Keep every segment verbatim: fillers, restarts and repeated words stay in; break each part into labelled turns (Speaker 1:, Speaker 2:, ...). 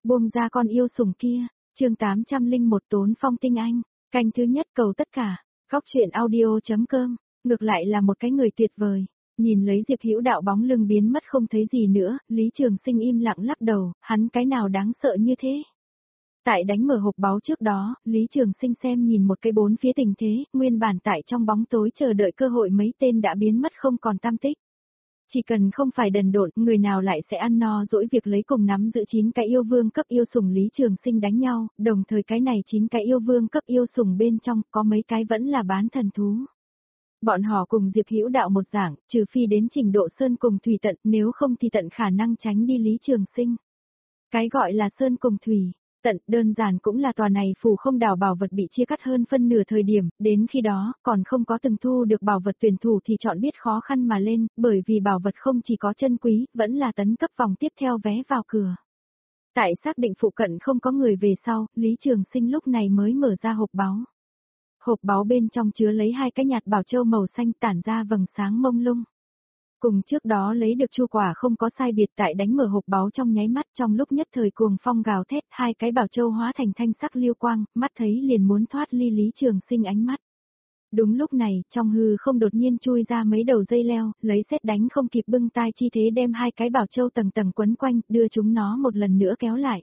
Speaker 1: Buông ra con yêu sủng kia, chương tám trăm lẻ một Tốn Phong Tinh Anh, canh thứ nhất cầu tất cả, góc truyện audio.com, ngược lại là một cái người tuyệt vời. Nhìn lấy Diệp Hữu Đạo bóng lưng biến mất không thấy gì nữa, Lý Trường Sinh im lặng lắc đầu, hắn cái nào đáng sợ như thế. Tại đánh mở hộp báu trước đó, Lý Trường Sinh xem nhìn một cái bốn phía tình thế, nguyên bản tại trong bóng tối chờ đợi cơ hội mấy tên đã biến mất không còn tăm tích. Chỉ cần không phải đần độn, người nào lại sẽ ăn no dỗi việc lấy cùng nắm giữ chín cái yêu vương cấp yêu sủng Lý Trường Sinh đánh nhau, đồng thời cái này chín cái yêu vương cấp yêu sủng bên trong có mấy cái vẫn là bán thần thú. Bọn họ cùng Diệp Hữu Đạo một dạng, trừ phi đến trình độ sơn cùng thủy tận, nếu không thì tận khả năng tránh đi Lý Trường Sinh. Cái gọi là sơn cùng thủy tận đơn giản cũng là tòa này phù không đảo bảo vật bị chia cắt hơn phân nửa thời điểm, đến khi đó, còn không có từng thu được bảo vật tuyển thủ thì chọn biết khó khăn mà lên, bởi vì bảo vật không chỉ có chân quý, vẫn là tấn cấp vòng tiếp theo vé vào cửa. Tại xác định phụ cận không có người về sau, Lý Trường Sinh lúc này mới mở ra hộp báu. Hộp báu bên trong chứa lấy hai cái nhạt bảo châu màu xanh tản ra vầng sáng mông lung. Cùng trước đó lấy được chu quả không có sai biệt, tại đánh mở hộp báu trong nháy mắt, trong lúc nhất thời cuồng phong gào thét, hai cái bảo châu hóa thành thanh sắc lưu quang, mắt thấy liền muốn thoát ly Lý Trường Sinh ánh mắt. Đúng lúc này, trong hư không đột nhiên chui ra mấy đầu dây leo, lấy sét đánh không kịp bưng tai chi thế đem hai cái bảo châu tầng tầng quấn quanh, đưa chúng nó một lần nữa kéo lại.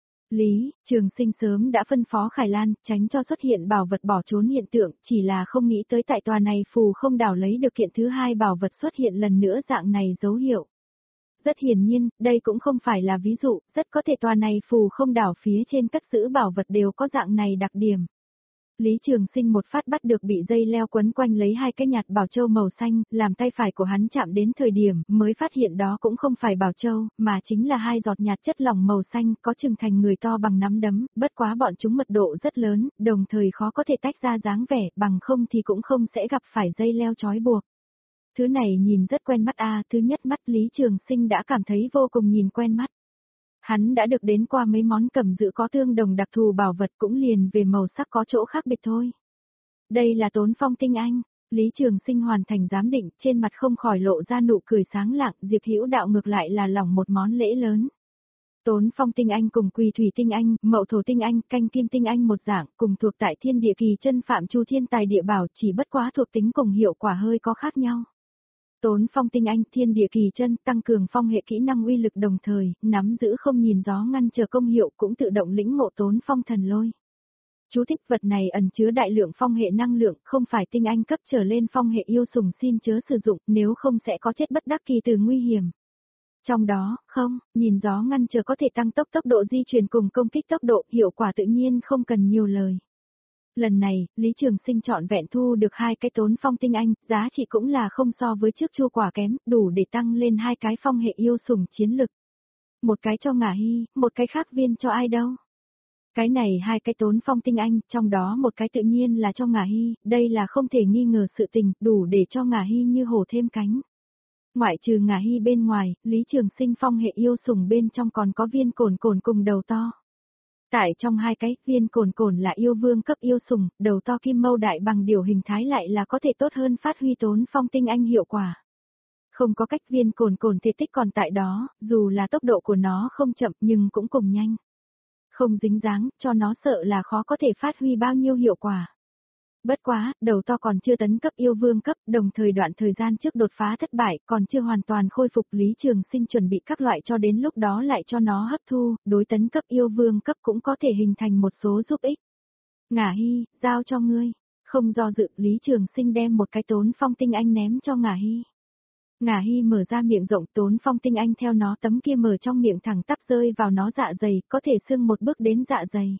Speaker 1: Lý Trường Sinh sớm đã phân phó Khải Lan, tránh cho xuất hiện bảo vật bỏ trốn hiện tượng, chỉ là không nghĩ tới tại tòa này phù không đảo lấy được kiện thứ hai bảo vật xuất hiện lần nữa dạng này dấu hiệu. Rất hiển nhiên, đây cũng không phải là ví dụ, rất có thể tòa này phù không đảo phía trên cất giữ bảo vật đều có dạng này đặc điểm. Lý Trường Sinh một phát bắt được bị dây leo quấn quanh lấy hai cái nhạt bảo châu màu xanh, làm tay phải của hắn chạm đến thời điểm, mới phát hiện đó cũng không phải bảo châu, mà chính là hai giọt nhạt chất lỏng màu xanh, có chừng thành người to bằng nắm đấm, bất quá bọn chúng mật độ rất lớn, đồng thời khó có thể tách ra dáng vẻ, bằng không thì cũng không sẽ gặp phải dây leo trói buộc. Thứ này nhìn rất quen mắt a, thứ nhất mắt Lý Trường Sinh đã cảm thấy vô cùng nhìn quen mắt. Hắn đã được đến qua mấy món cầm giữ có tương đồng đặc thù bảo vật, cũng liền về màu sắc có chỗ khác biệt thôi. Đây là Tốn Phong Tinh Anh. Lý Trường Sinh hoàn thành giám định, trên mặt không khỏi lộ ra nụ cười sáng lạng, Diệp Hữu Đạo ngược lại là lỏng một món lễ lớn. Tốn Phong Tinh Anh cùng Quỳ Thủy Tinh Anh, Mậu Thổ Tinh Anh, Canh Kim Tinh Anh một dạng, cùng thuộc tại thiên địa kỳ chân phạm chu thiên tài địa bảo, chỉ bất quá thuộc tính cùng hiệu quả hơi có khác nhau. Tốn Phong Tinh Anh, thiên địa kỳ chân, tăng cường phong hệ kỹ năng uy lực đồng thời, nắm giữ không nhìn gió ngăn trở công hiệu, cũng tự động lĩnh ngộ Tốn Phong thần lôi. Chú thích: vật này ẩn chứa đại lượng phong hệ năng lượng, không phải tinh anh cấp trở lên phong hệ yêu sủng xin chớ sử dụng, nếu không sẽ có chết bất đắc kỳ từ nguy hiểm. Trong đó, không, nhìn gió ngăn trở có thể tăng tốc tốc độ di chuyển cùng công kích tốc độ, hiệu quả tự nhiên không cần nhiều lời. Lần này, Lý Trường Sinh chọn vẹn thu được hai cái Tốn Phong Tinh Anh, giá trị cũng là không so với trước chu quả kém, đủ để tăng lên hai cái phong hệ yêu sủng chiến lực. Một cái cho Ngả Hy, một cái khác viên cho ai đâu. Cái này hai cái Tốn Phong Tinh Anh, trong đó một cái tự nhiên là cho Ngả Hy, đây là không thể nghi ngờ sự tình, đủ để cho Ngả Hy như hổ thêm cánh. Ngoại trừ Ngả Hy bên ngoài, Lý Trường Sinh phong hệ yêu sủng bên trong còn có viên cồn cồn cùng đầu to. Tại trong hai cái, viên cồn cồn là yêu vương cấp yêu sủng, đầu to kim mâu đại bằng điều hình thái lại là có thể tốt hơn phát huy Tốn Phong Tinh Anh hiệu quả. Không có cách, viên cồn cồn thể tích còn tại đó, dù là tốc độ của nó không chậm nhưng cũng cùng nhanh. Không dính dáng, cho nó sợ là khó có thể phát huy bao nhiêu hiệu quả. Bất quá, đầu to còn chưa tấn cấp yêu vương cấp, đồng thời đoạn thời gian trước đột phá thất bại, còn chưa hoàn toàn khôi phục, Lý Trường Sinh chuẩn bị các loại cho đến lúc đó lại cho nó hấp thu, đối tấn cấp yêu vương cấp cũng có thể hình thành một số giúp ích. Ngả Hy, giao cho ngươi. Không do dự, Lý Trường Sinh đem một cái Tốn Phong Tinh Anh ném cho Ngả Hy. Ngả Hy mở ra miệng rộng, Tốn Phong Tinh Anh theo nó tấm kia mở trong miệng thẳng tắp rơi vào nó dạ dày, có thể xương một bước đến dạ dày.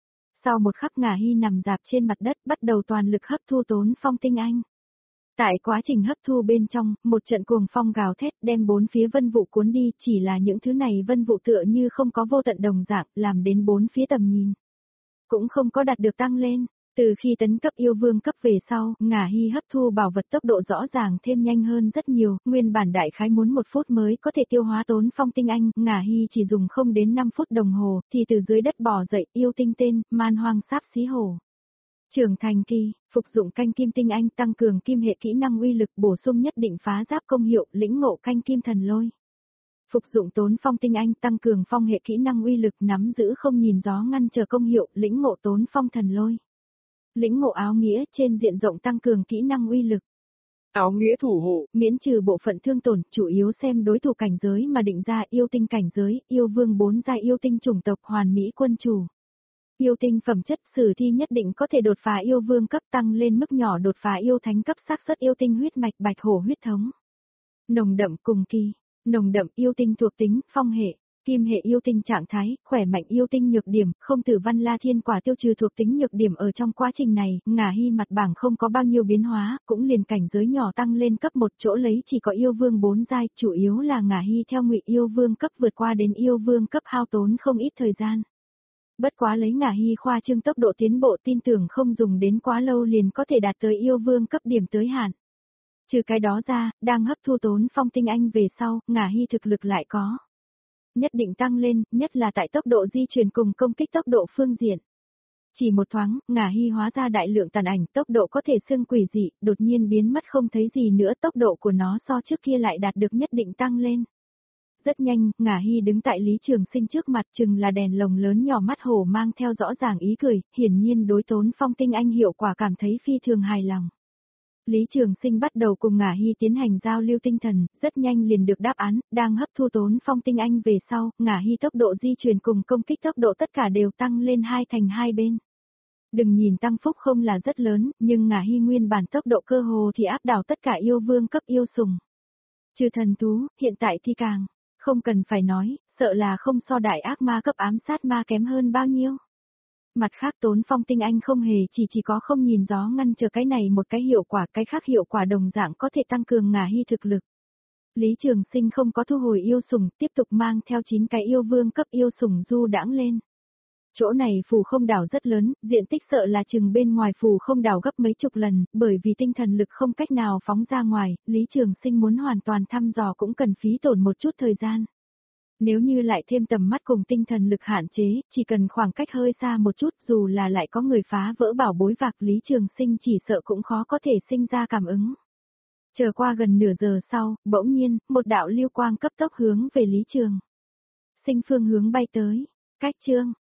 Speaker 1: Sau một khắc Ngả Hy nằm dạp trên mặt đất, bắt đầu toàn lực hấp thu Tốn Phong Tinh Anh. Tại quá trình hấp thu bên trong, một trận cuồng phong gào thét đem bốn phía vân vụ cuốn đi, chỉ là những thứ này vân vụ tựa như không có vô tận đồng dạng, làm đến bốn phía tầm nhìn cũng không có đạt được tăng lên. Từ khi tấn cấp yêu vương cấp về sau, Ngả Hy hấp thu bảo vật tốc độ rõ ràng thêm nhanh hơn rất nhiều, nguyên bản đại khái muốn một phút mới có thể tiêu hóa Tốn Phong Tinh Anh, Ngả Hy chỉ dùng không đến năm phút đồng hồ, thì từ dưới đất bò dậy, yêu tinh tên, man hoang sáp xí hổ. Trưởng thành kỳ, phục dụng Canh Kim Tinh Anh tăng cường kim hệ kỹ năng uy lực, bổ sung nhất định phá giáp công hiệu, lĩnh ngộ Canh Kim thần lôi. Phục dụng Tốn Phong Tinh Anh tăng cường phong hệ kỹ năng uy lực, nắm giữ không nhìn gió ngăn trở công hiệu, lĩnh ngộ Tốn Phong Thần Lôi. Lĩnh ngộ áo nghĩa trên diện rộng tăng cường kỹ năng uy lực.
Speaker 2: Áo nghĩa thủ hộ,
Speaker 1: miễn trừ bộ phận thương tổn, chủ yếu xem đối thủ cảnh giới mà định ra. Yêu tinh cảnh giới, yêu vương bốn giai, yêu tinh chủng tộc, hoàn mỹ quân chủ. Yêu tinh phẩm chất, sử thi nhất định có thể đột phá yêu vương cấp, tăng lên mức nhỏ đột phá yêu thánh cấp, xác suất yêu tinh huyết mạch, bạch hổ huyết thống. Nồng đậm cùng kỳ, nồng đậm yêu tinh thuộc tính, phong hệ, kim hệ yêu tinh trạng thái, khỏe mạnh yêu tinh nhược điểm, không tử văn la thiên quả tiêu trừ thuộc tính nhược điểm. Ở trong quá trình này, ngả hy mặt bảng không có bao nhiêu biến hóa, cũng liền cảnh giới nhỏ tăng lên cấp một chỗ lấy chỉ có yêu vương bốn giai, chủ yếu là ngả hy theo ngụy yêu vương cấp vượt qua đến yêu vương cấp hao tốn không ít thời gian. Bất quá lấy ngả hy khoa trương tốc độ tiến bộ, tin tưởng không dùng đến quá lâu liền có thể đạt tới yêu vương cấp điểm tới hạn. Trừ cái đó ra, đang hấp thu Tốn Phong Tinh Anh về sau, ngả hy thực lực lại có nhất định tăng lên, nhất là tại tốc độ di chuyển cùng công kích tốc độ phương diện. Chỉ một thoáng, ngả hy hóa ra đại lượng tàn ảnh, tốc độ có thể xưng quỷ dị, đột nhiên biến mất không thấy gì nữa, tốc độ của nó so trước kia lại đạt được nhất định tăng lên. Rất nhanh, ngả hy đứng tại Lý Trường Sinh trước mặt, chừng là đèn lồng lớn nhỏ, mắt hổ mang theo rõ ràng ý cười, hiển nhiên đối Tốn Phong Tinh Anh hiệu quả cảm thấy phi thường hài lòng. Lý Trường Sinh bắt đầu cùng ngả hy tiến hành giao lưu tinh thần, rất nhanh liền được đáp án, đang hấp thu Tốn Phong Tinh Anh về sau, ngả hy tốc độ di chuyển cùng công kích tốc độ tất cả đều tăng lên hai thành hai bên. Đừng nhìn tăng phúc không là rất lớn, nhưng ngả hy nguyên bản tốc độ cơ hồ thì áp đảo tất cả yêu vương cấp yêu sùng. Trừ thần thú, hiện tại thì càng, không cần phải nói, sợ là không so đại ác ma cấp ám sát ma kém hơn bao nhiêu. Mặt khác Tốn Phong Tinh Anh không hề chỉ chỉ có không nhìn gió ngăn trở cái này một cái hiệu quả, cái khác hiệu quả đồng dạng có thể tăng cường ngả hy thực lực. Lý Trường Sinh không có thu hồi yêu sủng, tiếp tục mang theo chín cái yêu vương cấp yêu sủng du đãng lên. Chỗ này phù không đảo rất lớn, diện tích sợ là chừng bên ngoài phù không đảo gấp mấy chục lần, bởi vì tinh thần lực không cách nào phóng ra ngoài, Lý Trường Sinh muốn hoàn toàn thăm dò cũng cần phí tổn một chút thời gian. Nếu như lại thêm tầm mắt cùng tinh thần lực hạn chế, chỉ cần khoảng cách hơi xa một chút, dù là lại có người phá vỡ bảo bối vạc, Lý Trường Sinh chỉ sợ cũng khó có thể sinh ra cảm ứng. Chờ qua gần nửa giờ sau, bỗng nhiên, một đạo lưu quang cấp tốc hướng về Lý Trường Sinh phương hướng bay tới. Cách chương